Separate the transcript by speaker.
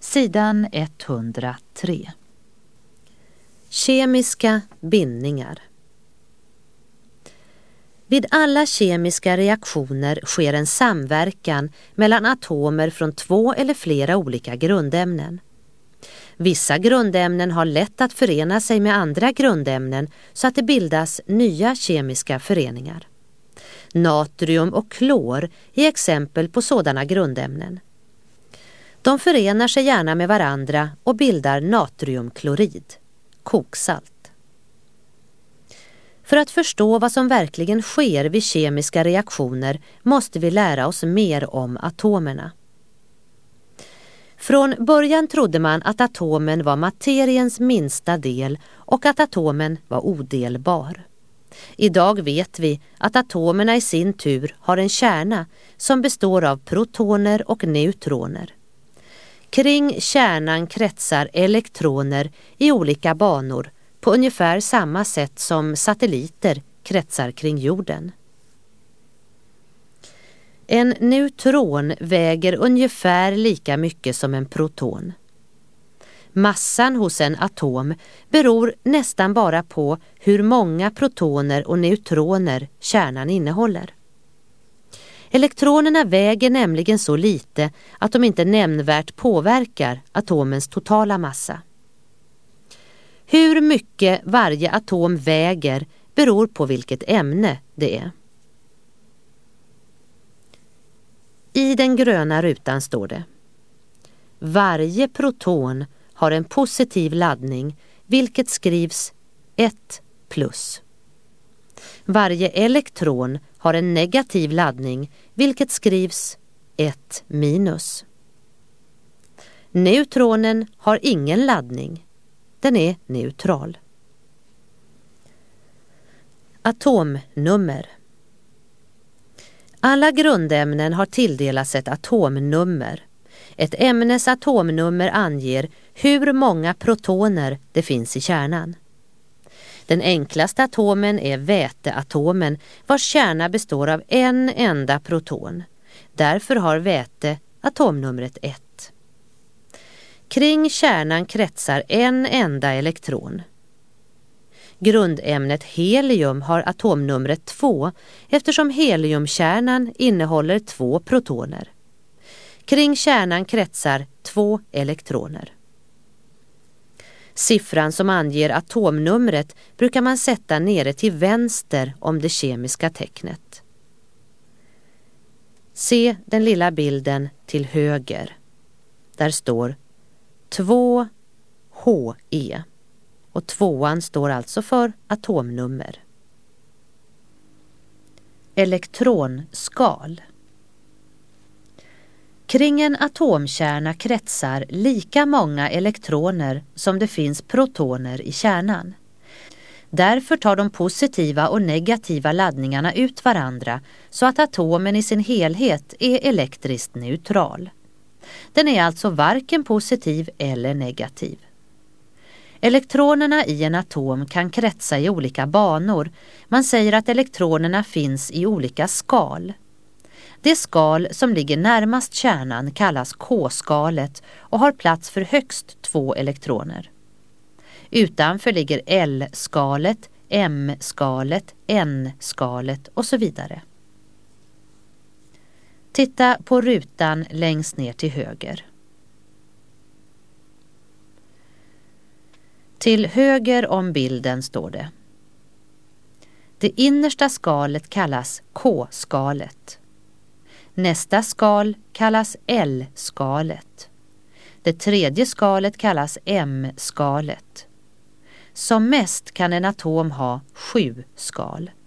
Speaker 1: Sidan 103. Kemiska bindningar. Vid alla kemiska reaktioner sker en samverkan mellan atomer från 2 eller flera olika grundämnen. Vissa grundämnen har lätt att förena sig med andra grundämnen så att det bildas nya kemiska föreningar. Natrium och klor är exempel på sådana grundämnen. De förenar sig gärna med varandra och bildar natriumklorid, koksalt. För att förstå vad som verkligen sker vid kemiska reaktioner måste vi lära oss mer om atomerna. Från början trodde man att atomen var materiens minsta del och att atomen var odelbar. Idag vet vi att atomerna i sin tur har en kärna som består av protoner och neutroner. Kring kärnan kretsar elektroner i olika banor på ungefär samma sätt som satelliter kretsar kring jorden. En neutron väger ungefär lika mycket som en proton. Massan hos en atom beror nästan bara på hur många protoner och neutroner kärnan innehåller. Elektronerna väger nämligen så lite att de inte nämnvärt påverkar atomens totala massa. Hur mycket varje atom väger beror på vilket ämne det är. I den gröna rutan står det: varje proton har en positiv laddning, vilket skrivs 1+. Varje elektron har en negativ laddning, vilket skrivs 1-. Neutronen har ingen laddning. Den är neutral. Atomnummer. Alla grundämnen har tilldelats ett atomnummer. Ett ämnes atomnummer anger hur många protoner det finns i kärnan. Den enklaste atomen är väteatomen, vars kärna består av en enda proton. Därför har väte atomnumret 1. Kring kärnan kretsar en enda elektron. Grundämnet helium har atomnumret 2 eftersom heliumkärnan innehåller 2 protoner. Kring kärnan kretsar 2 elektroner. Siffran som anger atomnumret brukar man sätta nere till vänster om det kemiska tecknet. Se den lilla bilden till höger. Där står 2He och 2:an står alltså för atomnummer. Elektronskal. Kring en atomkärna kretsar lika många elektroner som det finns protoner i kärnan. Därför tar de positiva och negativa laddningarna ut varandra så att atomen i sin helhet är elektriskt neutral. Den är alltså varken positiv eller negativ. Elektronerna i en atom kan kretsa i olika banor. Man säger att elektronerna finns i olika skal. Det skal som ligger närmast kärnan kallas K-skalet och har plats för högst 2 elektroner. Utanför ligger L-skalet, M-skalet, N-skalet och så vidare. Titta på rutan längst ner till höger. Till höger om bilden står det: det innersta skalet kallas K-skalet. Nästa skal kallas L-skalet. Det tredje skalet kallas M-skalet. Som mest kan en atom ha 7 skal.